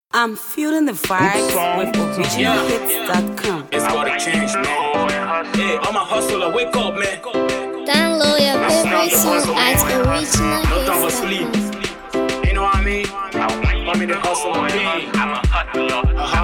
I'm feeling the vibes with originalhits.com. It's gotta change, man. Hey, I'm a hustler, wake up, man. Download your favorite song at No time for sleep. originalhits.com. You know what I mean? I'm in the hustle, I'm a hustler,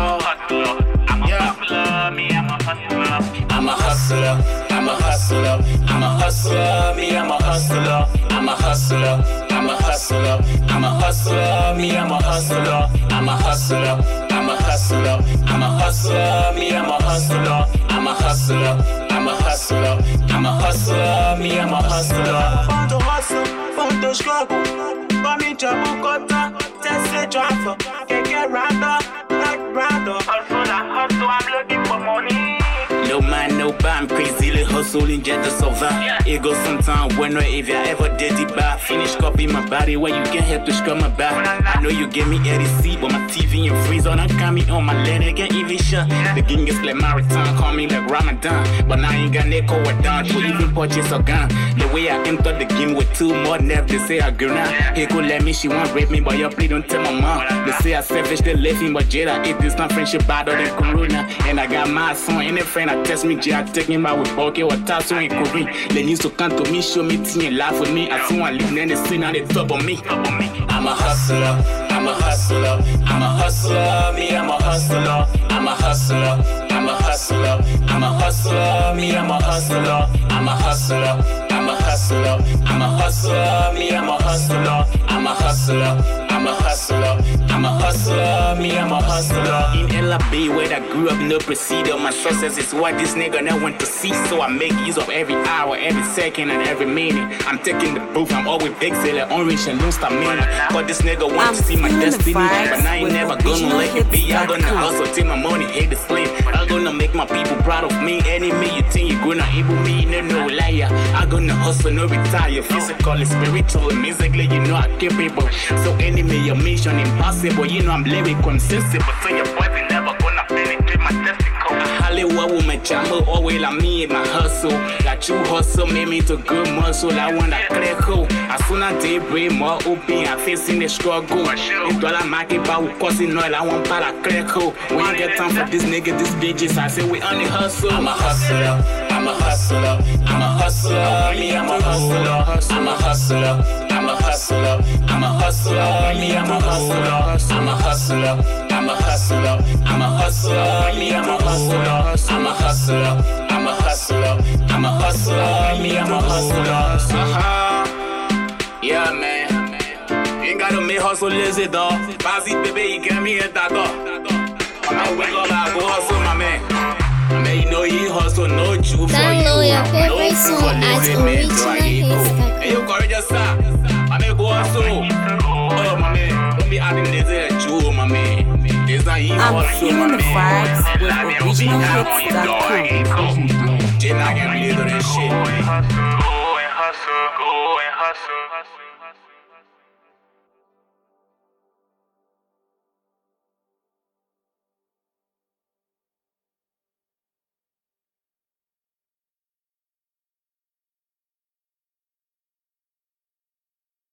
I'm a hustler, me, I'm a hustler. I'm a hustler, I'm a hustler, I'm a hustler, me, I'm a hustler. I'm a hustler, I'm a hustler, I'm a hustler, me, I'm a hustler. I'm a hustler, I'm a hustler, I'm a hustler, me, I'm a hustler. I'm a hustler, I'm a hustler, I'm a hustler, me, I'm a hustler. Born to hustle, born to struggle. For me, job, got Tesla driver, can't get rounder, like rounder. Hustle, I'm looking for money. No man, no bar, I'm crazy, hustling just to survive. It goes sometime when or if you ever did it bad. Finish copy my body where you can help to scrub my back. I know you give me a receipt, but my TV in freeze on. I got me on my leg, I can't even shut. The king is like marathon, call me like Ramadan. But now I ain't got no or down to even purchase a gun. The way I entered the game with two more nerves, they say I gonna. He could let me, she won't rape me, but you please don't tell my mom. They say I selfish, they left me, but Jada, it is not friendship better than Corona. And I got my son, any friend I test me, Jada, take him out with bulky or tassel and Korean. They used to come to me, show me, tea and laugh with me. I see one living in the scene on the top of me. I'm a hustler, I'm a hustler, I'm a hustler, me, I'm a hustler. I'm a hustler, I'm a hustler, I'm a hustler, me, I'm a hustler. I'm a hustler, I'm a hustler, I'm a hustler, me, I'm a hustler. I'm a hustler, I'm a hustler, I'm a hustler, me, I'm a hustler. In LAB where I grew up, no procedure. My success is what this nigga now want to see. So I make use of every hour, every second, and every minute. I'm taking the proof, I'm always big, selling orange and don't stop me. But this nigga want to see my destiny, but I ain't never gonna let it be. I'm gonna hustle till my money hit the slim. I'm gonna make my people proud of me. Enemy, you think you gonna able me? No liar. I'm gonna hustle, no retire. Physically, spiritually, musically, you know I capable. So enemy, your mission impossible. You know I'm lyrical and sensible. So your boy be never gonna penetrate my testicle. Hollywood with my jammer, always like me and my hustle. That you hustle made me to good muscle. I want that clear cool. As soon as they bring more open, I'm facing the struggle. If dollar market bar will cost in oil, I want para clear cool. We ain't get time for this nigga, this bitches. I say we on the hustle. I'm a hustler, I'm a hustler, I'm a hustler, me, I'm a hustler. I'm a hustler, I'm a hustler, I'm a hustler, me, I'm a hustler. I'm a hustler, I'm a hustler, I'm a hustler, me, I'm a hustler. I'm a hustler, I'm a hustler, I'm a hustler, me, I'm a hustler. Yeah, man. You ain't gotta make hustle lazy, dog. Vas-y, baby, you get me at that door. I wake up, I go hustle, my man. Man, you know you hustle, no juice for you. Download your favorite song at originalhits.com. Hey, you courageous, sir. My man, go hustle. Oh, my man. Don't be adding lazy at you, my man. It's not even I'm hustle, feeling my the man. vibes with originalhits.com. Jay, I can't believe that shit. Go and hustle, go and hustle, go and hustle.